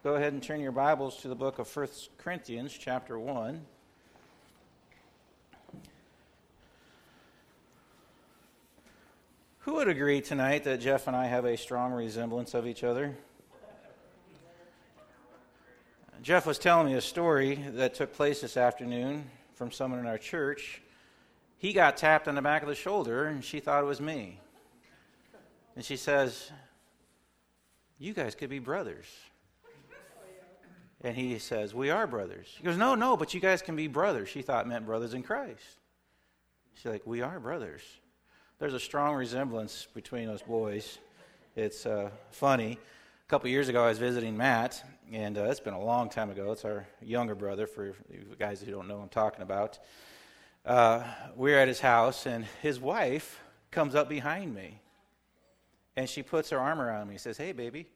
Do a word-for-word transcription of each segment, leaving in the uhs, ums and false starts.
go ahead and turn your Bibles to the book of First Corinthians, chapter one. Who would agree tonight that Jeff and I have a strong resemblance of each other? Jeff was telling me a story that took place this afternoon from someone in our church. He got tapped on the back of the shoulder, and she thought it was me. And she says, "You guys could be brothers." And he says, "We are brothers." He goes, "No, no, but you guys can be brothers." She thought it meant brothers in Christ. She's like, "We are brothers." There's a strong resemblance between those boys. It's uh, funny. A couple years ago, I was visiting Matt, and uh, it's been a long time ago. It's our younger brother, for you guys who don't know what I'm talking about. Uh, we're at his house, and his wife comes up behind me, and she puts her arm around me and says, "Hey, baby."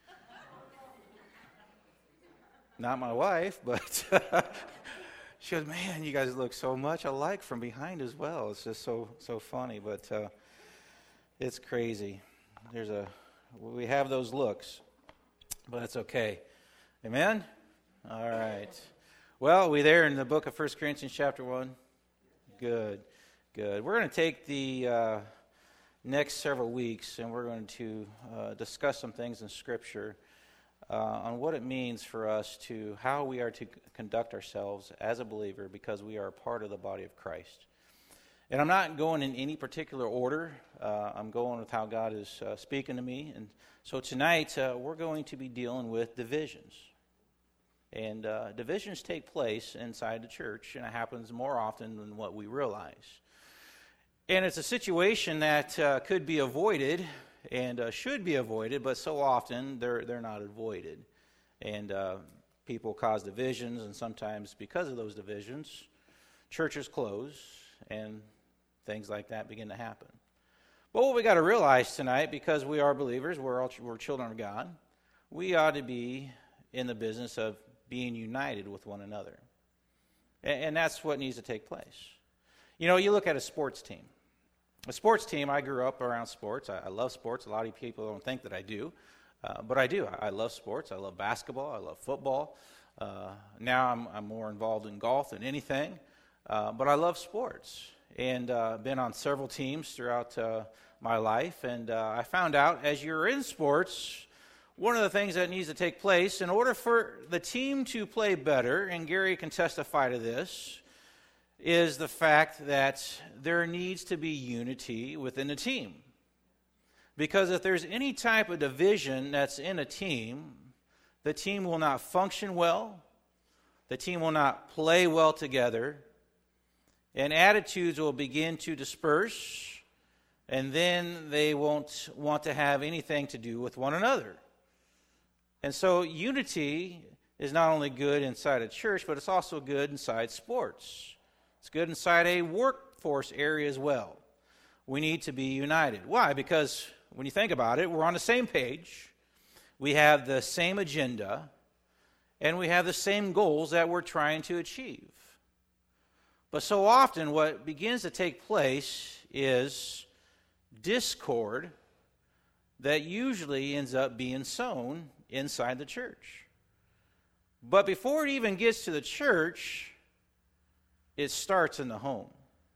Not my wife, but she goes, "Man, you guys look so much alike from behind as well." It's just so so funny, but uh, it's crazy. There's a we have those looks, but it's okay. Amen? All right. Well, we there in the book of First Corinthians chapter one? Good, good. We're going to take the uh, next several weeks, and we're going to uh, discuss some things in Scripture Uh, on what it means for us to, how we are to conduct ourselves as a believer because we are a part of the body of Christ. And I'm not going in any particular order. Uh, I'm going with how God is uh, speaking to me. And so tonight uh, we're going to be dealing with divisions. And uh, divisions take place inside the church, and it happens more often than what we realize. And it's a situation that uh, could be avoided and uh, should be avoided, but so often they're they're not avoided. And uh, people cause divisions, and sometimes because of those divisions, churches close, and things like that begin to happen. But what we got to realize tonight, because we are believers, we're all we're children of God, we ought to be in the business of being united with one another. And, and that's what needs to take place. You know, you look at a sports team. A sports team, I grew up around sports. I, I love sports. A lot of people don't think that I do, uh, but I do. I, I love sports. I love basketball. I love football. Uh, now I'm, I'm more involved in golf than anything, uh, but I love sports. And I've uh, been on several teams throughout uh, my life, and uh, I found out as you're in sports, one of the things that needs to take place in order for the team to play better, and Gary can testify to this, is the fact that there needs to be unity within the team. Because if there's any type of division that's in a team, the team will not function well, the team will not play well together, and attitudes will begin to disperse, and then they won't want to have anything to do with one another. And so unity is not only good inside a church, but it's also good inside sports. It's good inside a workforce area as well. We need to be united. Why? Because when you think about it, we're on the same page, we have the same agenda, and we have the same goals that we're trying to achieve. But so often what begins to take place is discord that usually ends up being sown inside the church. But before it even gets to the church, it starts in the home.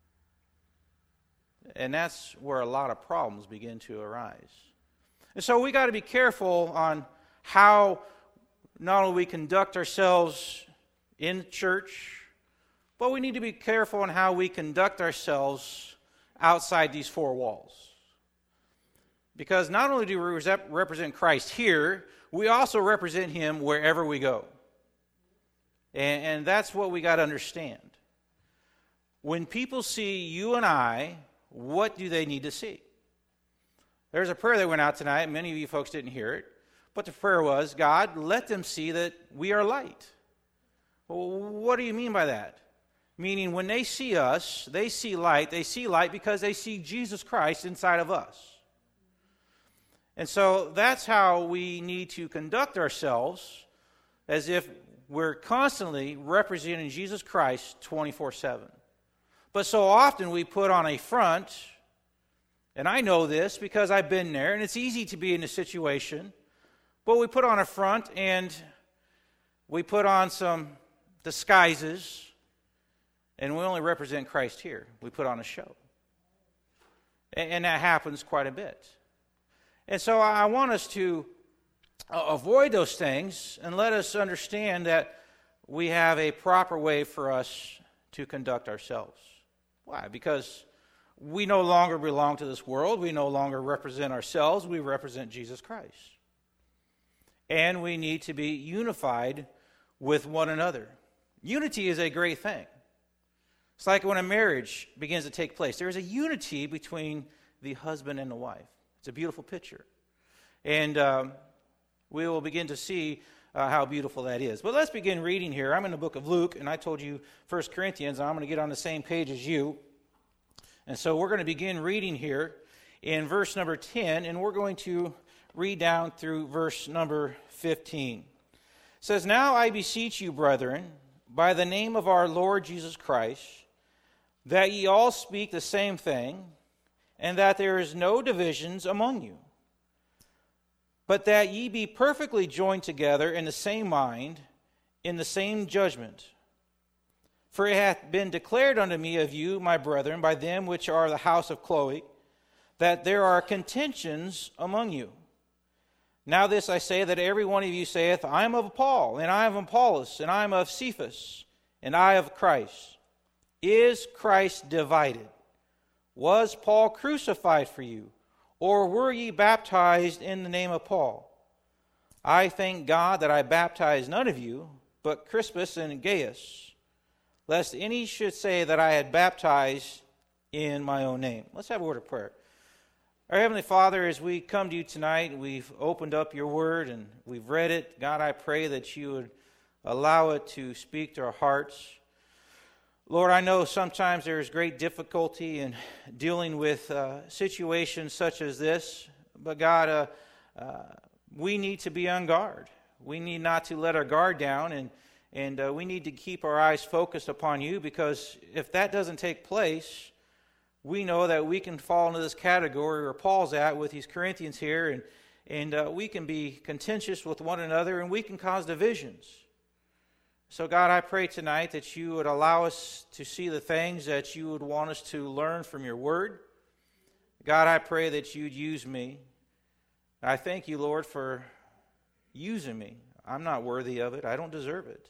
And that's where a lot of problems begin to arise. And so we got to be careful on how not only we conduct ourselves in church, but we need to be careful on how we conduct ourselves outside these four walls. Because not only do we represent Christ here, we also represent Him wherever we go. And, and that's what we got to understand. When people see you and I, what do they need to see? There's a prayer that went out tonight. Many of you folks didn't hear it. But the prayer was, God, let them see that we are light. Well, what do you mean by that? Meaning when they see us, they see light. They see light because they see Jesus Christ inside of us. And so that's how we need to conduct ourselves, as if we're constantly representing Jesus Christ twenty-four seven. But so often we put on a front, and I know this because I've been there, and it's easy to be in a situation, but we put on a front and we put on some disguises, and we only represent Christ here. We put on a show. And, and that happens quite a bit. And so I want us to uh, avoid those things and let us understand that we have a proper way for us to conduct ourselves. Why? Because we no longer belong to this world. We no longer represent ourselves. We represent Jesus Christ. And we need to be unified with one another. Unity is a great thing. It's like when a marriage begins to take place. There is a unity between the husband and the wife. It's a beautiful picture. And um, we will begin to see uh, how beautiful that is. But let's begin reading here. I'm in the book of Luke, and I told you First Corinthians, and I'm going to get on the same page as you. And so we're going to begin reading here in verse number ten, and we're going to read down through verse number fifteen. It says, "Now I beseech you, brethren, by the name of our Lord Jesus Christ, that ye all speak the same thing, and that there is no divisions among you, but that ye be perfectly joined together in the same mind, in the same judgment. For it hath been declared unto me of you, my brethren, by them which are the house of Chloe, that there are contentions among you. Now this I say, that every one of you saith, I am of Paul, and I am of Apollos, and I am of Cephas, and I of Christ. Is Christ divided? Was Paul crucified for you? Or were ye baptized in the name of Paul? I thank God that I baptized none of you, but Crispus and Gaius, lest any should say that I had baptized in my own name." Let's have a word of prayer. Our Heavenly Father, as we come to you tonight, we've opened up your word and we've read it. God, I pray that you would allow it to speak to our hearts. Lord, I know sometimes there's great difficulty in dealing with uh, situations such as this, but God, uh, uh, we need to be on guard. We need not to let our guard down, and, and uh, we need to keep our eyes focused upon you, because if that doesn't take place, we know that we can fall into this category where Paul's at with these Corinthians here, and, and uh, we can be contentious with one another, and we can cause divisions. So God, I pray tonight that you would allow us to see the things that you would want us to learn from your word. God, I pray that you'd use me. I thank you, Lord, for using me. I'm not worthy of it. I don't deserve it.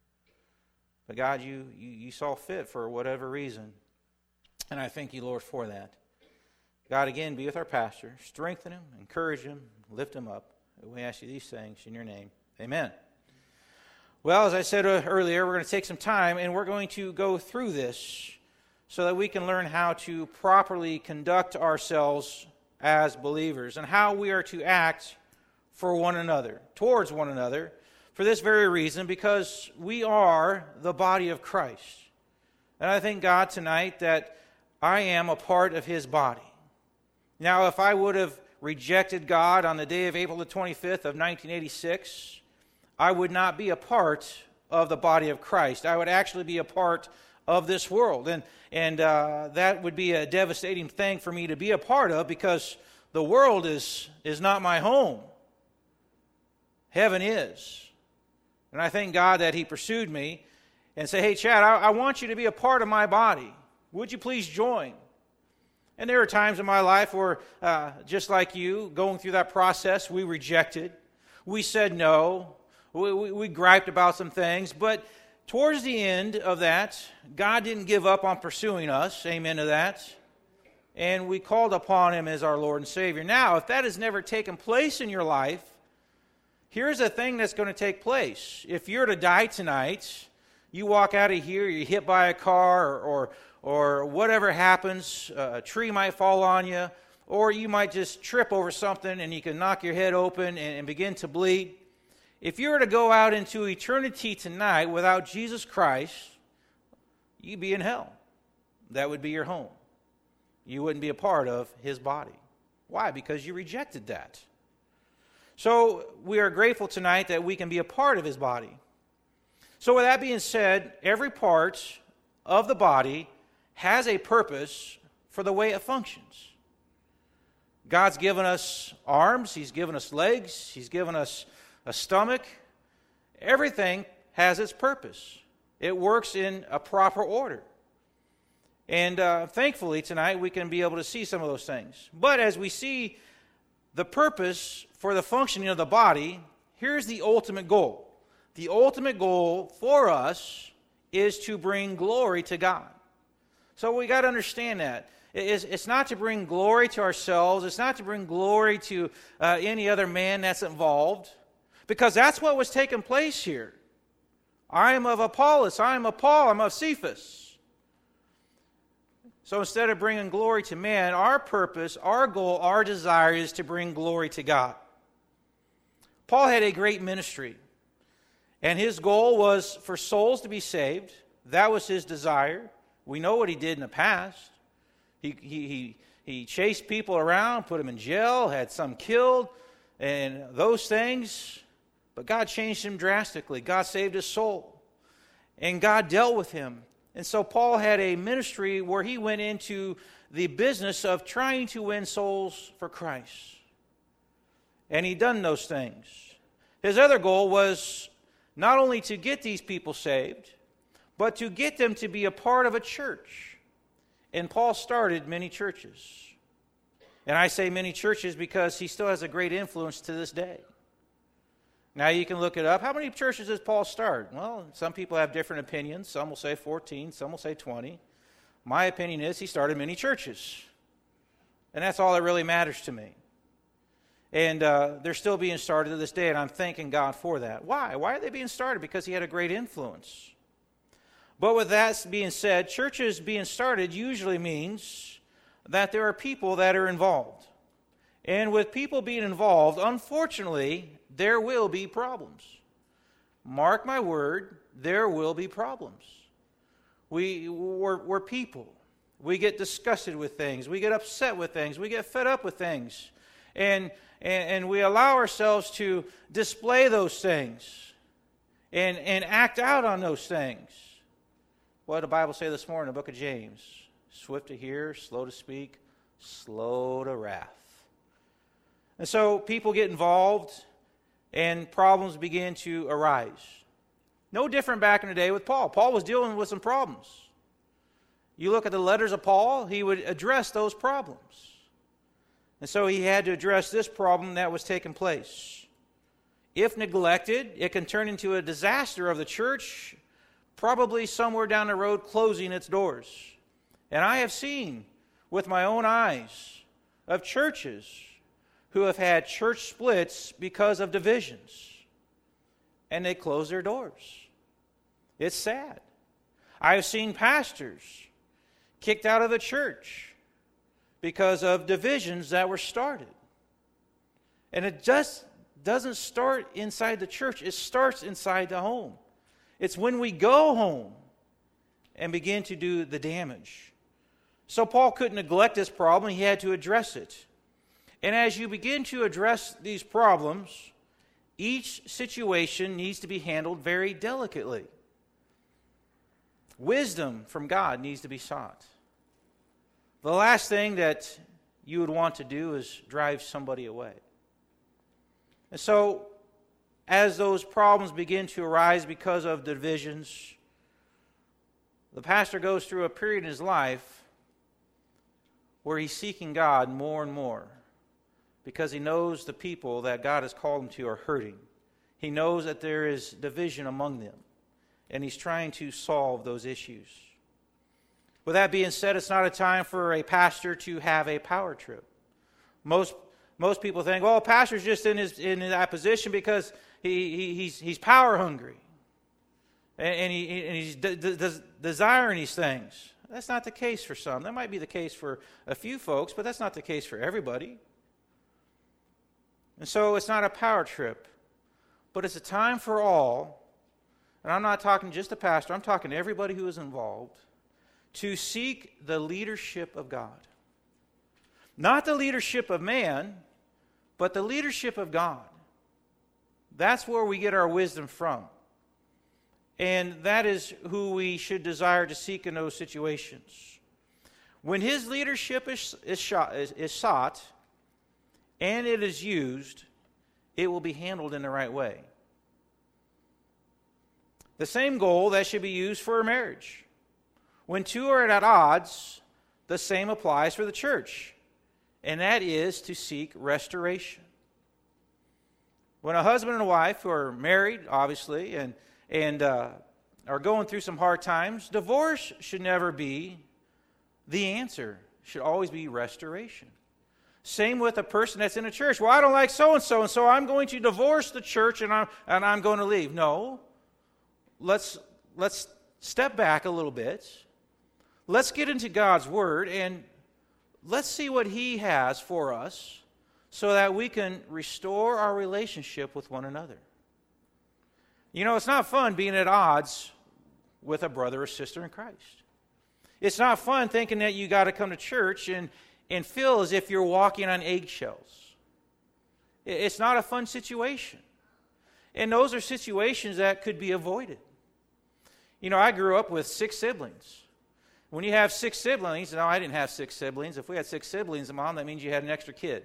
But God, you, you, you saw fit for whatever reason. And I thank you, Lord, for that. God, again, be with our pastor. Strengthen him, encourage him, lift him up. We ask you these things in your name. Amen. Well, as I said earlier, we're going to take some time and we're going to go through this so that we can learn how to properly conduct ourselves as believers and how we are to act for one another, towards one another, for this very reason, because we are the body of Christ. And I thank God tonight that I am a part of his body. Now, if I would have rejected God on the day of April the twenty-fifth of nineteen eighty-six, I would not be a part of the body of Christ. I would actually be a part of this world. And, and uh, that would be a devastating thing for me to be a part of, because the world is, is not my home. Heaven is. And I thank God that he pursued me and said, "Hey, Chad, I, I want you to be a part of my body. Would you please join?" And there are times in my life where, uh, just like you, going through that process, we rejected. We said no. We, we, we griped about some things. But towards the end of that, God didn't give up on pursuing us. Amen to that. And we called upon him as our Lord and Savior. Now, if that has never taken place in your life, here's a thing that's going to take place. If you're to die tonight, you walk out of here, you're hit by a car, or, or, or whatever happens, a tree might fall on you, or you might just trip over something and you can knock your head open and, and begin to bleed. If you were to go out into eternity tonight without Jesus Christ, you'd be in hell. That would be your home. You wouldn't be a part of his body. Why? Because you rejected that. So we are grateful tonight that we can be a part of his body. So with that being said, every part of the body has a purpose for the way it functions. God's given us arms, he's given us legs, he's given us a stomach. Everything has its purpose. It works in a proper order. And uh, thankfully tonight we can be able to see some of those things. But as we see the purpose for the functioning of the body, here's the ultimate goal. The ultimate goal for us is to bring glory to God. So we got to understand that. It's, it's not to bring glory to ourselves. It's not to bring glory to uh, any other man that's involved. Because that's what was taking place here. I am of Apollos. I am of Paul. I'm of Cephas. So instead of bringing glory to man, our purpose, our goal, our desire is to bring glory to God. Paul had a great ministry. And his goal was for souls to be saved. That was his desire. We know what he did in the past. He, he, he, he chased people around, put them in jail, had some killed, and those things. But God changed him drastically. God saved his soul. And God dealt with him. And so Paul had a ministry where he went into the business of trying to win souls for Christ. And he done those things. His other goal was not only to get these people saved, but to get them to be a part of a church. And Paul started many churches. And I say many churches because he still has a great influence to this day. Now you can look it up. How many churches does Paul start? Well, some people have different opinions. Some will say fourteen, some will say twenty. My opinion is he started many churches. And that's all that really matters to me. And uh, they're still being started to this day, and I'm thanking God for that. Why? Why are they being started? Because he had a great influence. But with that being said, churches being started usually means that there are people that are involved. And with people being involved, unfortunately, there will be problems. Mark my word, there will be problems. We, we're, we're people. We get disgusted with things. We get upset with things. We get fed up with things. And, and, and we allow ourselves to display those things and, and act out on those things. What did the Bible say this morning in the book of James? Swift to hear, slow to speak, slow to wrath. And so people get involved and problems begin to arise. No different back in the day with Paul. Paul was dealing with some problems. You look at the letters of Paul, he would address those problems. And so he had to address this problem that was taking place. If neglected, it can turn into a disaster of the church, probably somewhere down the road closing its doors. And I have seen with my own eyes of churches who have had church splits because of divisions. And they close their doors. It's sad. I have seen pastors kicked out of the church because of divisions that were started. And it just doesn't start inside the church. It starts inside the home. It's when we go home and begin to do the damage. So Paul couldn't neglect this problem. He had to address it. And as you begin to address these problems, each situation needs to be handled very delicately. Wisdom from God needs to be sought. The last thing that you would want to do is drive somebody away. And so, as those problems begin to arise because of divisions, the pastor goes through a period in his life where he's seeking God more and more because he knows the people that God has called him to are hurting. He knows that there is division among them, and he's trying to solve those issues. With that being said, it's not a time for a pastor to have a power trip. Most most people think, well, a pastor's just in his in that position because he, he he's he's power hungry, and, and he and he's de- de- desiring these things. That's not the case for some. That might be the case for a few folks, but that's not the case for everybody. And so it's not a power trip, but it's a time for all. And I'm not talking just the pastor. I'm talking to everybody who is involved, to seek the leadership of God. Not the leadership of man, but the leadership of God. That's where we get our wisdom from. And that is who we should desire to seek in those situations. When his leadership is, is, shot, is, is sought and it is used, it will be handled in the right way. The same goal that should be used for a marriage. When two are at odds, the same applies for the church, and that is to seek restoration. When a husband and a wife who are married, obviously, and, and uh, are going through some hard times, divorce should never be the answer. It should always be restoration. Same with a person that's in a church. Well, I don't like so-and-so, and so I'm going to divorce the church and I'm, and I'm going to leave. No. Let's, let's step back a little bit. Let's get into God's Word and let's see what He has for us so that we can restore our relationship with one another. You know, it's not fun being at odds with a brother or sister in Christ. It's not fun thinking that you got to come to church and, and feel as if you're walking on eggshells. It's not a fun situation. And those are situations that could be avoided. You know, I grew up with six siblings. When you have six siblings, no, I didn't have six siblings. If we had six siblings, Mom, that means you had an extra kid.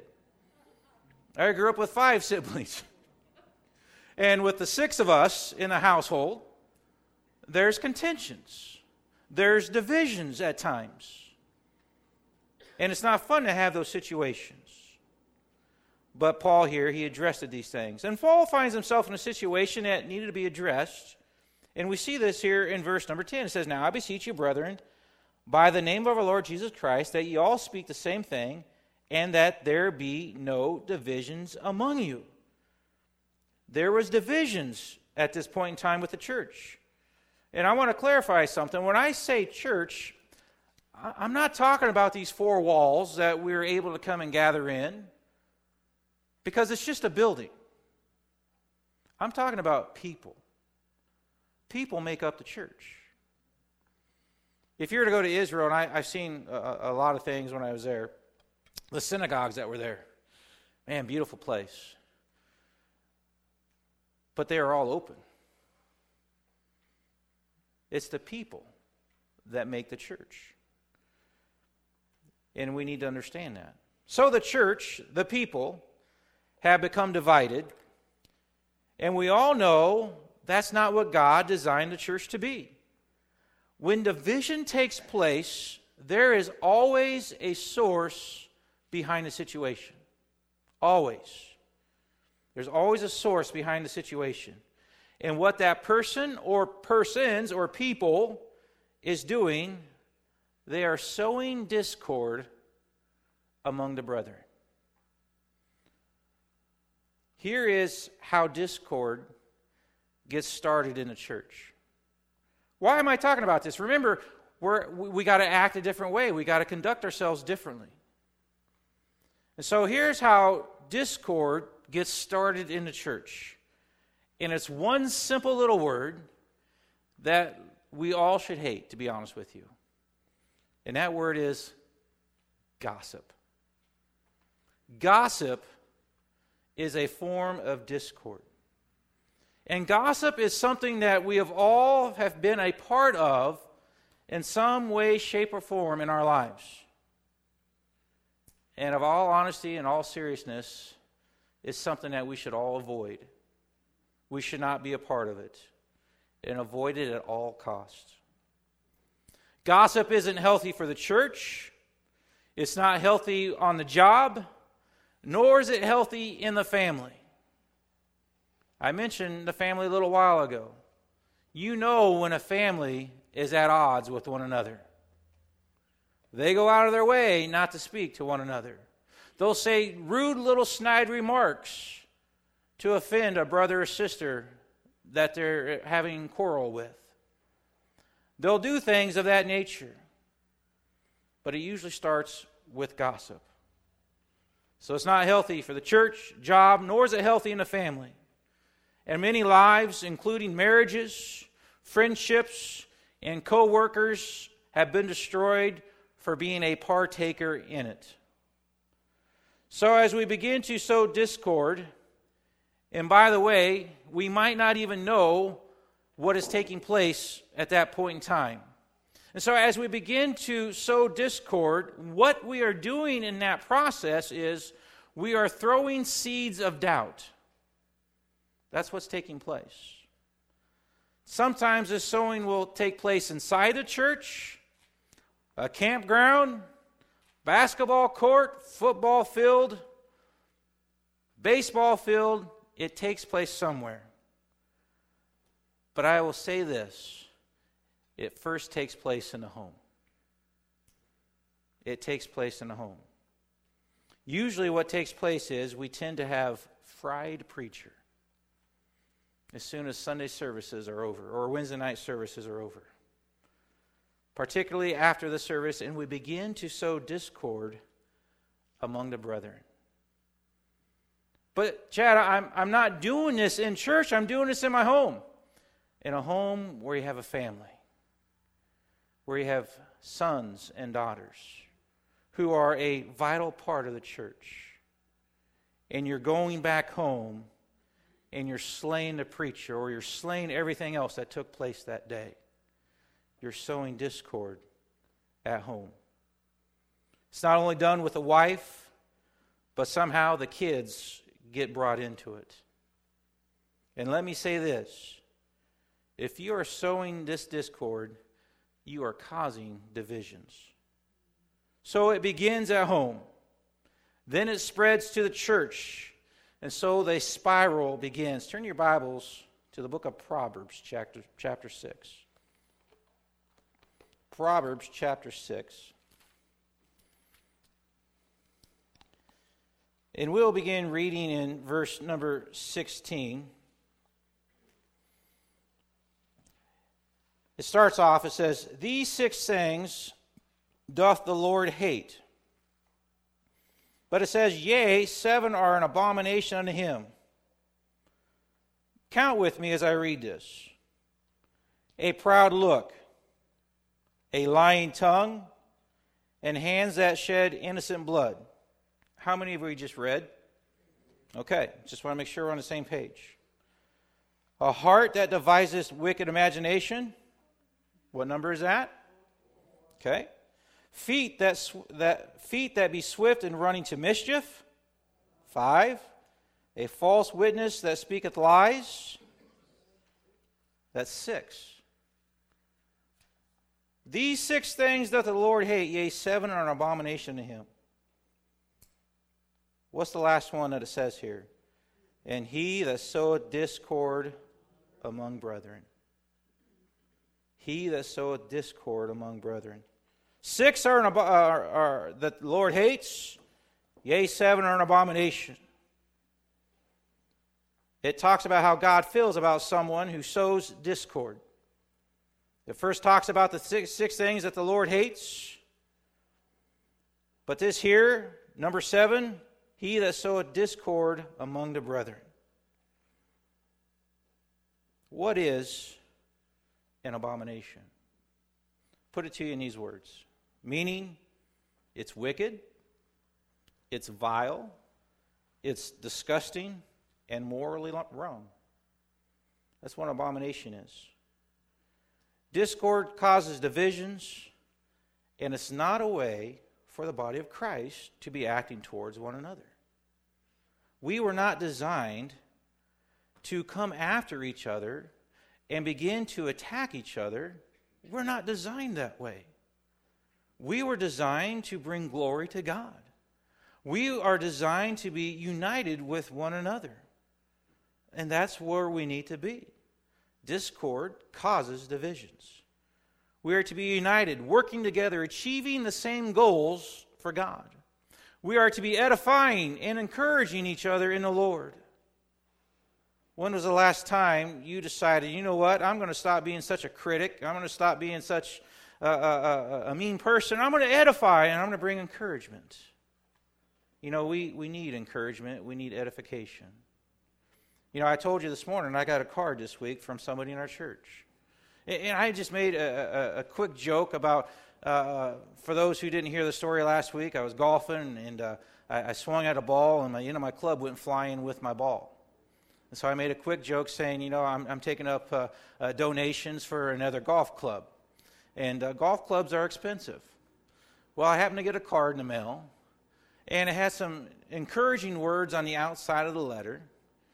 I grew up with five siblings. And with the six of us in the household, there's contentions. There's divisions at times. And it's not fun to have those situations. But Paul here, he addressed these things. And Paul finds himself in a situation that needed to be addressed. And we see this here in verse number ten. It says, "Now I beseech you, brethren, by the name of our Lord Jesus Christ, that ye all speak the same thing, and that there be no divisions among you." There was divisions at this point in time with the church. And I want to clarify something. When I say church, I'm not talking about these four walls that we're able to come and gather in, because it's just a building. I'm talking about people. People make up the church. If you were to go to Israel, and I, I've seen a, a lot of things when I was there, the synagogues that were there, man, beautiful place. But they are all open. It's the people that make the church. And we need to understand that. So the church, the people, have become divided. And we all know that's not what God designed the church to be. When division takes place, there is always a source behind the situation. Always. There's always a source behind the situation. And what that person or persons or people is doing, they are sowing discord among the brethren. Here is how discord gets started in a church. Why am I talking about this? Remember, we're, we got to act a different way. We got to conduct ourselves differently. And so here's how discord gets started in the church. And it's one simple little word that we all should hate, to be honest with you. And that word is gossip. Gossip is a form of discord. And gossip is something that we have all have been a part of in some way, shape, or form in our lives. And of all honesty and all seriousness, it's something that we should all avoid. We should not be a part of it and avoid it at all costs. Gossip isn't healthy for the church. It's not healthy on the job, nor is it healthy in the family. I mentioned the family a little while ago. You know when a family is at odds with one another. They go out of their way not to speak to one another. They'll say rude little snide remarks to offend a brother or sister that they're having quarrel with. They'll do things of that nature. But it usually starts with gossip. So it's not healthy for the church, job, nor is it healthy in the family. And many lives, including marriages, friendships, and co-workers, have been destroyed for being a partaker in it. So as we begin to sow discord, and by the way, we might not even know what is taking place at that point in time. And so as we begin to sow discord, what we are doing in that process is we are throwing seeds of doubt. That's what's taking place. Sometimes this sowing will take place inside the church, a campground, basketball court, football field, baseball field. It takes place somewhere. But I will say this, it first takes place in the home. It takes place in the home. Usually what takes place is we tend to have fried preacher as soon as Sunday services are over or Wednesday night services are over. Particularly after the service, and we begin to sow discord among the brethren. But Chad, I'm, I'm not doing this in church, I'm doing this in my home. In a home where you have a family, where you have sons and daughters who are a vital part of the church. And you're going back home and you're slaying the preacher, or you're slaying everything else that took place that day. You're sowing discord at home. It's not only done with the wife, but somehow the kids get brought into it. And let me say this. If you are sowing this discord, you are causing divisions. So it begins at home. Then it spreads to the church. And so the spiral begins. Turn your Bibles to the book of Proverbs, chapter, chapter six. Proverbs, chapter six. And we'll begin reading in verse number sixteen. It starts off, it says, "These six things doth the Lord hate." But it says, "Yea, seven are an abomination unto him." Count with me as I read this. "A proud look, a lying tongue, and hands that shed innocent blood." How many have we just read? Okay, just want to make sure we're on the same page. "A heart that deviseth wicked imagination." What number is that? Okay. Feet that, sw- that feet that be swift in running to mischief. Five. A false witness that speaketh lies. That's six. "These six things doth the Lord hate, yea, seven are an abomination to him." What's the last one that it says here? "And he that soweth discord among brethren." He that soweth discord among brethren. Six are, an, are, are that the Lord hates, yea, seven are an abomination. It talks about how God feels about someone who sows discord. It first talks about the six, six things that the Lord hates. But this here, number seven, he that soweth discord among the brethren. What is an abomination? Put it to you in these words. Meaning, it's wicked, it's vile, it's disgusting, and morally wrong. That's what an abomination is. Discord causes divisions, and it's not a way for the body of Christ to be acting towards one another. We were not designed to come after each other and begin to attack each other. We're not designed that way. We were designed to bring glory to God. We are designed to be united with one another. And that's where we need to be. Discord causes divisions. We are to be united, working together, achieving the same goals for God. We are to be edifying and encouraging each other in the Lord. When was the last time you decided, you know what, I'm going to stop being such a critic, I'm going to stop being such a, a, a mean person, I'm going to edify and I'm going to bring encouragement? You know, we, we need encouragement, we need edification. You know, I told you this morning, I got a card this week from somebody in our church. And, and I just made a, a, a quick joke about, uh, for those who didn't hear the story last week, I was golfing and uh, I, I swung at a ball and my, you know, my club went flying with my ball. And so I made a quick joke saying, you know, I'm, I'm taking up uh, uh, donations for another golf club. And uh, golf clubs are expensive. Well, I happened to get a card in the mail, and it had some encouraging words on the outside of the letter.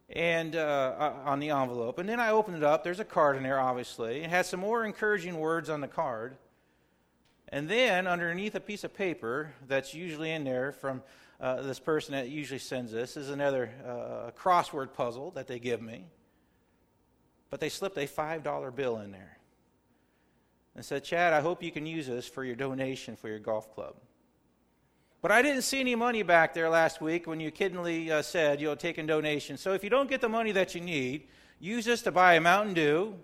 and uh, on the envelope. And then I opened it up. There's a card in there, obviously. It has some more encouraging words on the card. And then underneath a piece of paper that's usually in there from uh, this person that usually sends this is another uh, crossword puzzle that they give me. But they slipped a five dollar bill in there and said, Chad, I hope you can use this for your donation for your golf club. But I didn't see any money back there last week when you kiddingly uh, said you'll take in donations. So if you don't get the money that you need, use this to buy a Mountain Dew,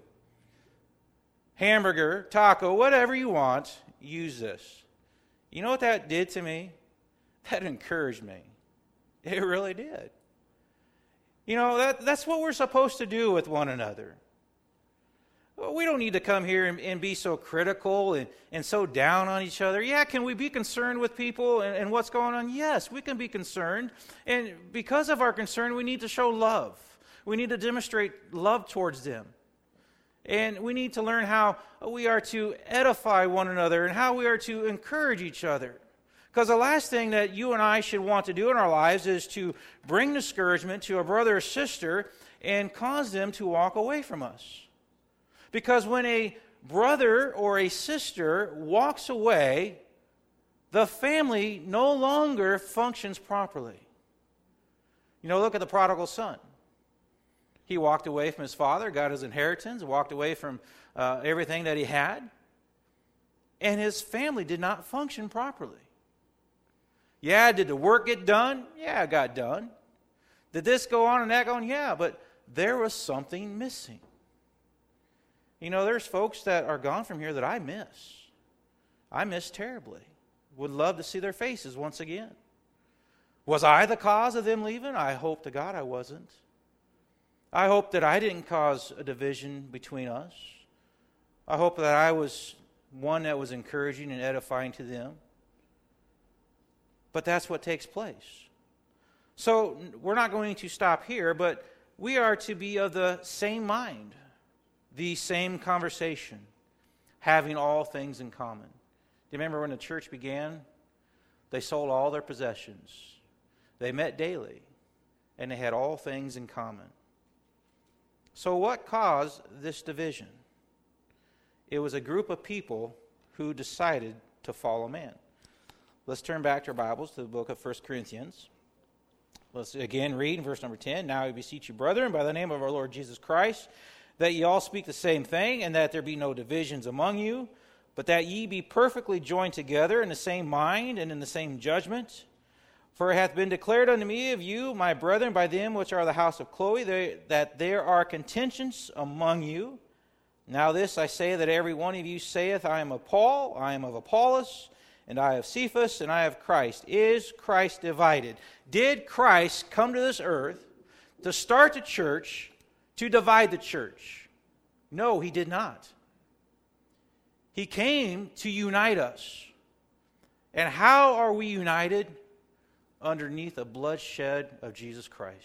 hamburger, taco, whatever you want. Use this. You know what that did to me? That encouraged me. It really did. You know, that, that's what we're supposed to do with one another. Well, we don't need to come here and, and be so critical and, and so down on each other. Yeah, can we be concerned with people and, and what's going on? Yes, we can be concerned. And because of our concern, we need to show love. We need to demonstrate love towards them. And we need to learn how we are to edify one another and how we are to encourage each other. Because the last thing that you and I should want to do in our lives is to bring discouragement to a brother or sister and cause them to walk away from us. Because when a brother or a sister walks away, the family no longer functions properly. You know, look at the prodigal son. He walked away from his father, got his inheritance, walked away from uh, everything that he had, and his family did not function properly. Yeah, did the work get done? Yeah, it got done. Did this go on and that go on? Yeah, but there was something missing. You know, there's folks that are gone from here that I miss. I miss terribly. Would love to see their faces once again. Was I the cause of them leaving? I hope to God I wasn't. I hope that I didn't cause a division between us. I hope that I was one that was encouraging and edifying to them. But that's what takes place. So we're not going to stop here, but we are to be of the same mind, the same conversation, having all things in common. Do you remember when the church began? They sold all their possessions. They met daily, and they had all things in common. So what caused this division? It was a group of people who decided to follow man. Let's turn back to our Bibles to the book of First Corinthians. Let's again read in verse number ten. Now we beseech you, brethren, by the name of our Lord Jesus Christ, that ye all speak the same thing, and that there be no divisions among you, but that ye be perfectly joined together in the same mind and in the same judgment. For it hath been declared unto me of you, my brethren, by them which are the house of Chloe, they, that there are contentions among you. Now this I say, that every one of you saith, I am of Paul, I am of Apollos, and I of Cephas, and I of Christ. Is Christ divided? Did Christ come to this earth to start the church, to divide the church? No, he did not. He came to unite us. And how are we united? Underneath the bloodshed of Jesus Christ.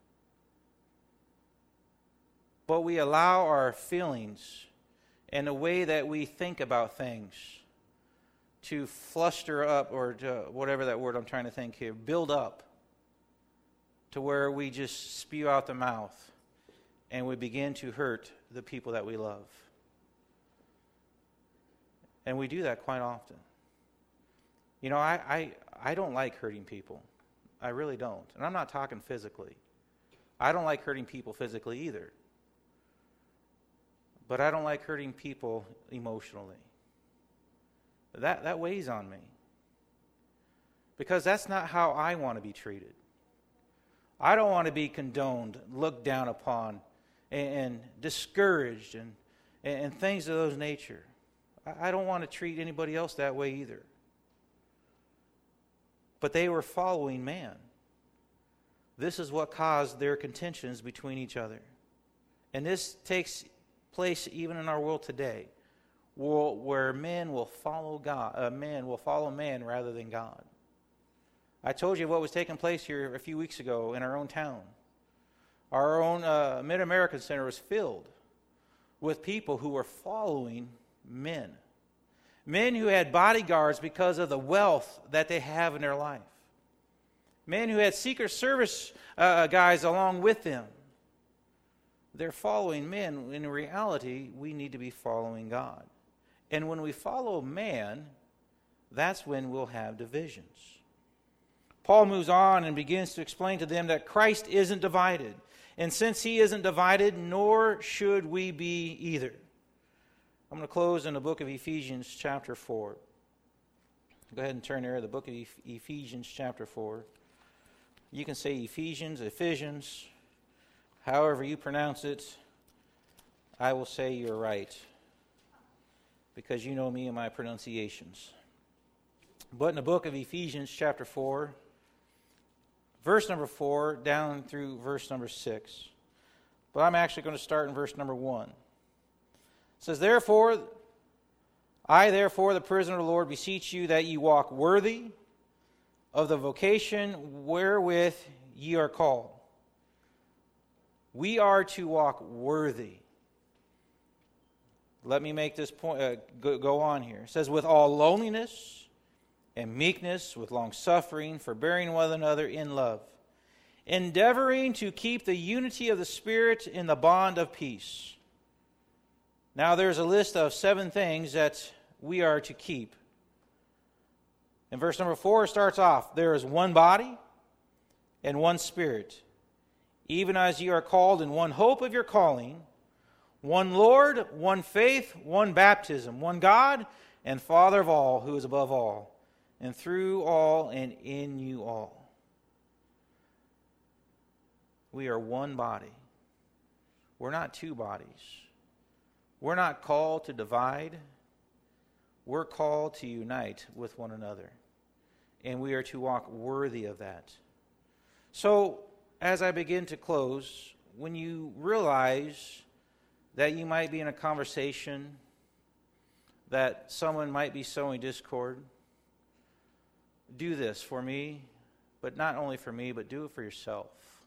But we allow our feelings and the way that we think about things to fluster up, or to, whatever that word I'm trying to think here, build up to where we just spew out the mouth and we begin to hurt the people that we love. And we do that quite often. You know, I, I, I don't like hurting people. I really don't. And I'm not talking physically. I don't like hurting people physically either. But I don't like hurting people emotionally. That, that weighs on me. Because that's not how I want to be treated. I don't want to be condoned, looked down upon, and, and discouraged, and, and things of those nature. I, I don't want to treat anybody else that way either. But they were following man. This is what caused their contentions between each other. And this takes place even in our world today, where men will follow God, uh, men will follow man rather than God. I told you what was taking place here a few weeks ago in our own town. Our own uh, Mid-American Center was filled with people who were following men. Men who had bodyguards because of the wealth that they have in their life. Men who had Secret Service uh, guys along with them they're following men. In reality, we need to be following God. And when we follow man, that's when we'll have divisions. Paul moves on and begins to explain to them that Christ isn't divided. And since he isn't divided, nor should we be either. I'm going to close in the book of Ephesians chapter four. Go ahead and turn there, the book of Ephesians chapter four. You can say Ephesians, Ephesians, however you pronounce it. I will say you're right, because you know me and my pronunciations. But in the book of Ephesians chapter four, verse number four down through verse number six. But I'm actually going to start in verse number one. It says, Therefore, I therefore, the prisoner of the Lord, beseech you that ye walk worthy of the vocation wherewith ye are called. We are to walk worthy. Let me make this point, uh, go, go on here. It says, with all lowliness and meekness, with long suffering, forbearing one another in love, endeavoring to keep the unity of the Spirit in the bond of peace. Now there's a list of seven things that we are to keep. And verse number four starts off, there is one body and one Spirit, even as ye are called in one hope of your calling, one Lord, one faith, one baptism, one God and Father of all, who is above all, and through all and in you all. We are one body. We're not two bodies. We're not called to divide. We're called to unite with one another. And we are to walk worthy of that. So, as I begin to close, when you realize that you might be in a conversation, that someone might be sowing discord, do this for me, but not only for me, but do it for yourself.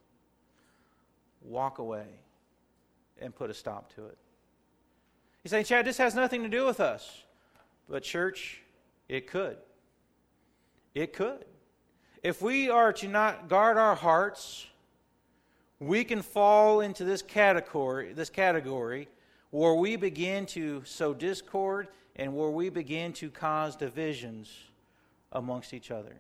Walk away and put a stop to it. You say, Chad, this has nothing to do with us. But church, it could. It could. If we are to not guard our hearts, we can fall into this category, this category where we begin to sow discord and where we begin to cause divisions amongst each other.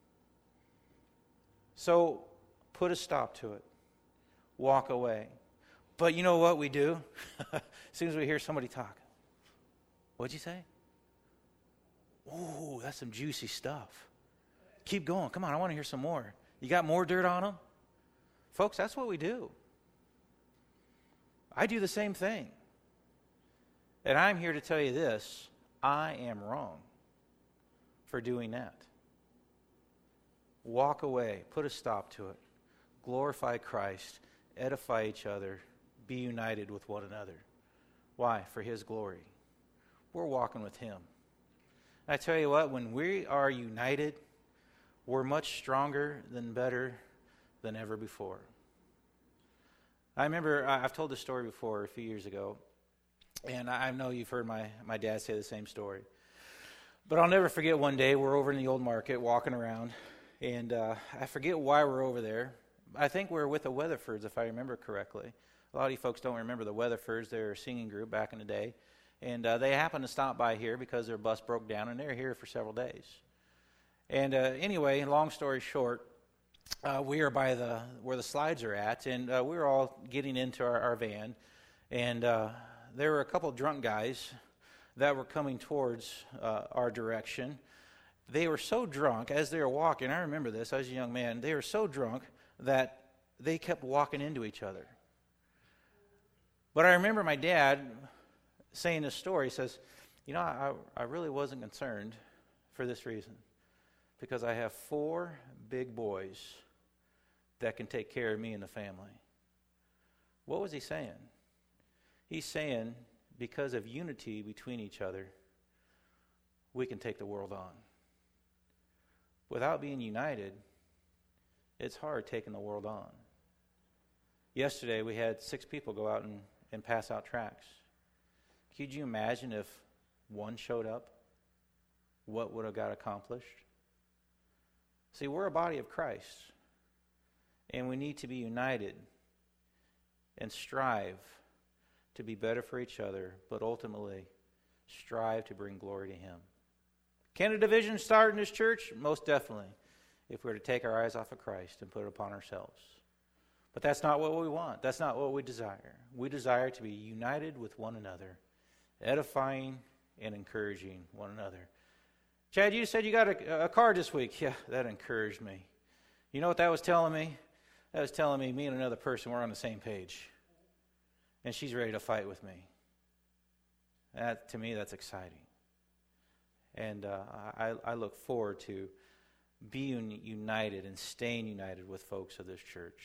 So put a stop to it. Walk away. But you know what we do? As soon as we hear somebody talk, what'd you say? Ooh, that's some juicy stuff. Keep going. Come on, I want to hear some more. You got more dirt on them? Folks, that's what we do. I do the same thing. And I'm here to tell you this. I am wrong for doing that. Walk away. Put a stop to it. Glorify Christ. Edify each other. Be united with one another. Why? For His glory. We're walking with Him. And I tell you what, when we are united, we're much stronger than better than ever before. I remember, I've told this story before a few years ago, and I know you've heard my, my dad say the same story. But I'll never forget one day, we're over in the old market walking around, and uh, I forget why we're over there. I think we're with the Weatherfords, if I remember correctly. A lot of you folks don't remember the Weatherfords. They're a singing group back in the day. And uh, they happened to stop by here because their bus broke down, and they were here for several days. And uh, anyway, long story short, uh, we are by the where the slides are at, and uh, we were all getting into our, our van, and uh, there were a couple of drunk guys that were coming towards uh, our direction. They were so drunk as they were walking. I remember this. I was a young man. They were so drunk that they kept walking into each other. But I remember my dad saying this story. He says, you know, I, I really wasn't concerned for this reason. Because I have four big boys that can take care of me and the family. What was he saying? He's saying, because of unity between each other, we can take the world on. Without being united, it's hard taking the world on. Yesterday, we had six people go out and, and pass out tracts. Could you imagine if one showed up? What would have got accomplished? See, we're a body of Christ, and we need to be united and strive to be better for each other, but ultimately strive to bring glory to Him. Can a division start in this church? Most definitely, if we're to take our eyes off of Christ and put it upon ourselves. But that's not what we want. That's not what we desire. We desire to be united with one another, edifying and encouraging one another. Chad, you said you got a, a car this week. Yeah, that encouraged me. You know what that was telling me? That was telling me me and another person were on the same page. And she's ready to fight with me. That, to me, that's exciting. And uh, I, I look forward to being united and staying united with folks of this church.